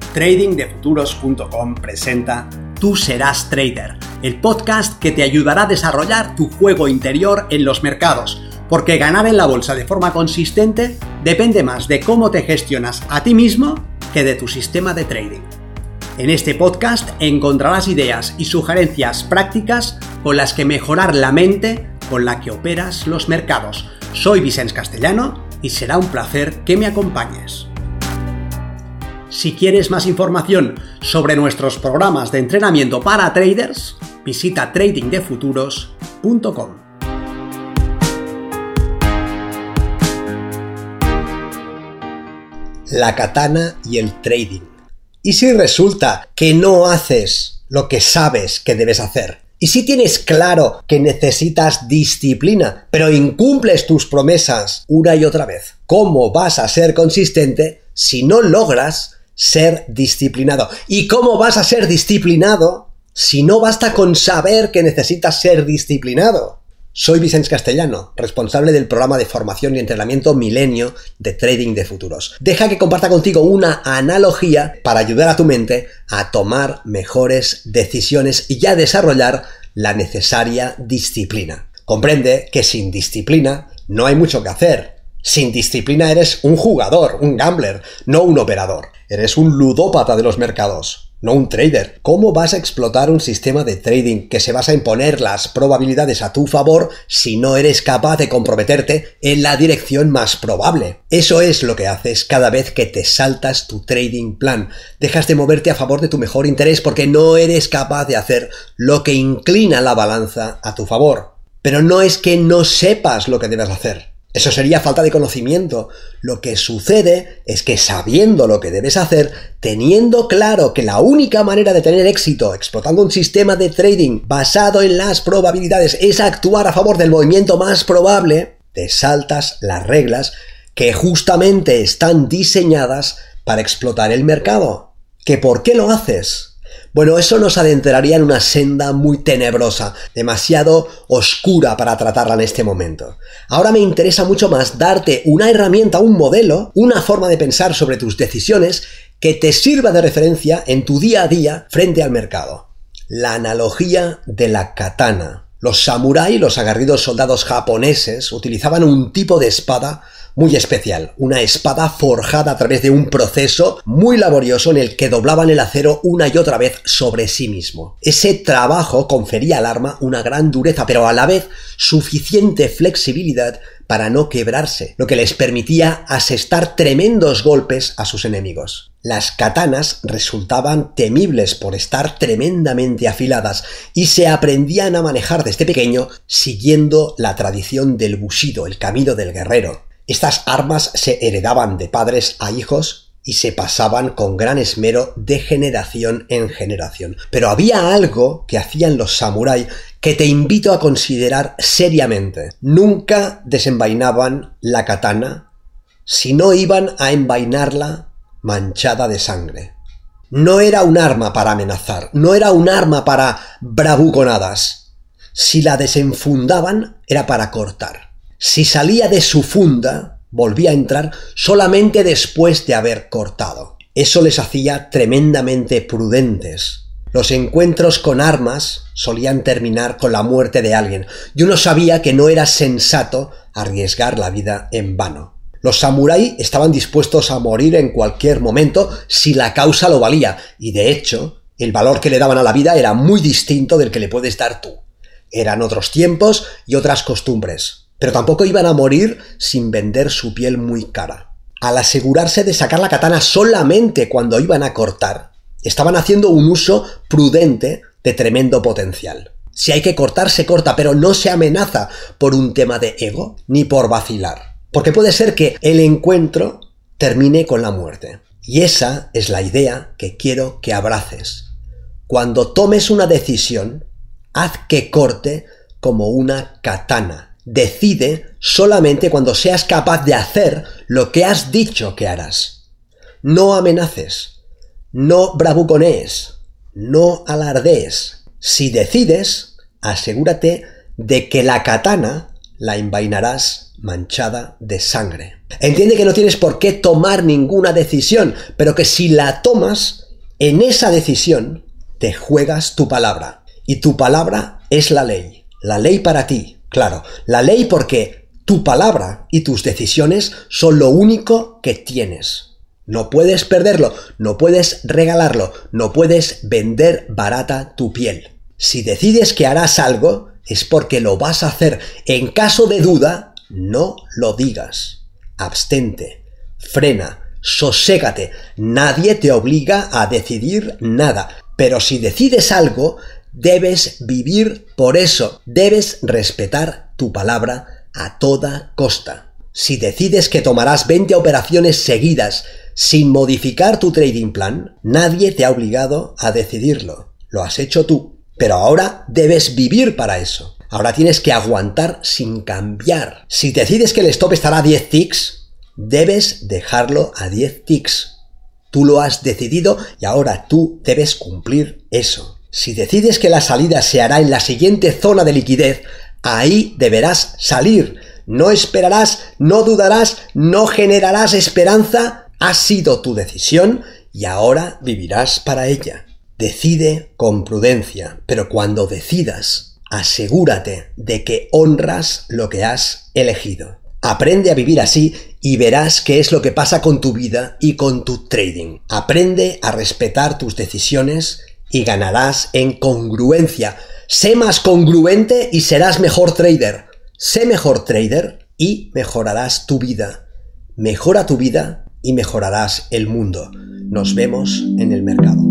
tradingdefuturos.com presenta Tú serás trader, el podcast que te ayudará a desarrollar tu juego interior en los mercados, porque ganar en la bolsa de forma consistente depende más de cómo te gestionas a ti mismo que de tu sistema de trading. En este podcast encontrarás ideas y sugerencias prácticas con las que mejorar la mente con la que operas los mercados. Soy Vicens Castellano y será un placer que me acompañes. Si quieres más información sobre nuestros programas de entrenamiento para traders, visita tradingdefuturos.com. La katana y el trading. ¿Y si resulta que no haces lo que sabes que debes hacer? ¿Y si tienes claro que necesitas disciplina, pero incumples tus promesas una y otra vez? ¿Cómo vas a ser consistente si no logras ser disciplinado? ¿Y cómo vas a ser disciplinado si no basta con saber que necesitas ser disciplinado? Soy Vicens Castellano, responsable del programa de formación y entrenamiento Milenio de Trading de Futuros. Deja que comparta contigo una analogía para ayudar a tu mente a tomar mejores decisiones y a desarrollar la necesaria disciplina. Comprende que sin disciplina no hay mucho que hacer. Sin disciplina eres un jugador, un gambler, no un operador. Eres un ludópata de los mercados, no un trader. ¿Cómo vas a explotar un sistema de trading que se basa en poner las probabilidades a tu favor si no eres capaz de comprometerte en la dirección más probable? Eso es lo que haces cada vez que te saltas tu trading plan. Dejas de moverte a favor de tu mejor interés porque no eres capaz de hacer lo que inclina la balanza a tu favor. Pero no es que no sepas lo que debes hacer. Eso sería falta de conocimiento. Lo que sucede es que sabiendo lo que debes hacer, teniendo claro que la única manera de tener éxito explotando un sistema de trading basado en las probabilidades es actuar a favor del movimiento más probable, te saltas las reglas que justamente están diseñadas para explotar el mercado. ¿Que por qué lo haces? Bueno, eso nos adentraría en una senda muy tenebrosa, demasiado oscura para tratarla en este momento. Ahora me interesa mucho más darte una herramienta, un modelo, una forma de pensar sobre tus decisiones que te sirva de referencia en tu día a día frente al mercado. La analogía de la katana. Los samurái, los aguerridos soldados japoneses, utilizaban un tipo de espada muy especial, una espada forjada a través de un proceso muy laborioso en el que doblaban el acero una y otra vez sobre sí mismo. Ese trabajo confería al arma una gran dureza, pero a la vez suficiente flexibilidad para no quebrarse, lo que les permitía asestar tremendos golpes a sus enemigos. Las katanas resultaban temibles por estar tremendamente afiladas y se aprendían a manejar desde pequeño siguiendo la tradición del bushido, el camino del guerrero. Estas armas se heredaban de padres a hijos y se pasaban con gran esmero de generación en generación. Pero había algo que hacían los samurái que te invito a considerar seriamente. Nunca desenvainaban la katana si no iban a envainarla manchada de sangre. No era un arma para amenazar, no era un arma para bravuconadas. Si la desenfundaban era para cortar. Si salía de su funda, volvía a entrar solamente después de haber cortado. Eso les hacía tremendamente prudentes. Los encuentros con armas solían terminar con la muerte de alguien, y uno sabía que no era sensato arriesgar la vida en vano. Los samurái estaban dispuestos a morir en cualquier momento si la causa lo valía, y de hecho, el valor que le daban a la vida era muy distinto del que le puedes dar tú. Eran otros tiempos y otras costumbres. Pero tampoco iban a morir sin vender su piel muy cara. Al asegurarse de sacar la katana solamente cuando iban a cortar, estaban haciendo un uso prudente de tremendo potencial. Si hay que cortar, se corta, pero no se amenaza por un tema de ego ni por vacilar. Porque puede ser que el encuentro termine con la muerte. Y esa es la idea que quiero que abraces. Cuando tomes una decisión, haz que corte como una katana. Decide solamente cuando seas capaz de hacer lo que has dicho que harás. No amenaces, no bravuconees, no alardees. Si decides, asegúrate de que la katana la envainarás manchada de sangre. Entiende que no tienes por qué tomar ninguna decisión, pero que si la tomas, En esa decisión te juegas tu palabra. Y tu palabra es la ley. La ley para ti, claro. La ley porque tu palabra y tus decisiones son lo único que tienes. No puedes perderlo, no puedes regalarlo, no puedes vender barata tu piel. Si decides que harás algo, es porque lo vas a hacer. En caso de duda, no lo digas. Abstente, frena, soségate. Nadie te obliga a decidir nada. Pero si decides algo, debes vivir por eso. Debes respetar tu palabra a toda costa. Si decides que tomarás 20 operaciones seguidas sin modificar tu trading plan, nadie te ha obligado a decidirlo. Lo has hecho tú. Pero ahora debes vivir para eso. Ahora tienes que aguantar sin cambiar. Si decides que el stop estará a 10 ticks, debes dejarlo a 10 ticks. Tú lo has decidido y ahora tú debes cumplir eso. Si decides que la salida se hará en la siguiente zona de liquidez, ahí deberás salir. No esperarás, no dudarás, no generarás esperanza. Ha sido tu decisión y ahora vivirás para ella. Decide con prudencia, pero cuando decidas, asegúrate de que honras lo que has elegido. Aprende a vivir así y verás qué es lo que pasa con tu vida y con tu trading. Aprende a respetar tus decisiones y ganarás en congruencia. Sé más congruente y serás mejor trader. Sé mejor trader y mejorarás tu vida. Mejora tu vida y mejorarás el mundo. Nos vemos en el mercado.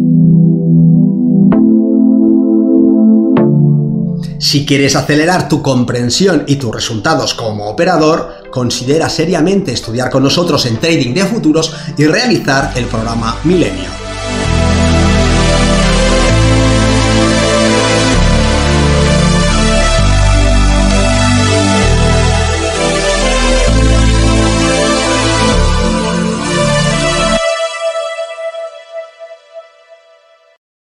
Si quieres acelerar tu comprensión y tus resultados como operador, considera seriamente estudiar con nosotros en Trading de Futuros y realizar el programa Milenio.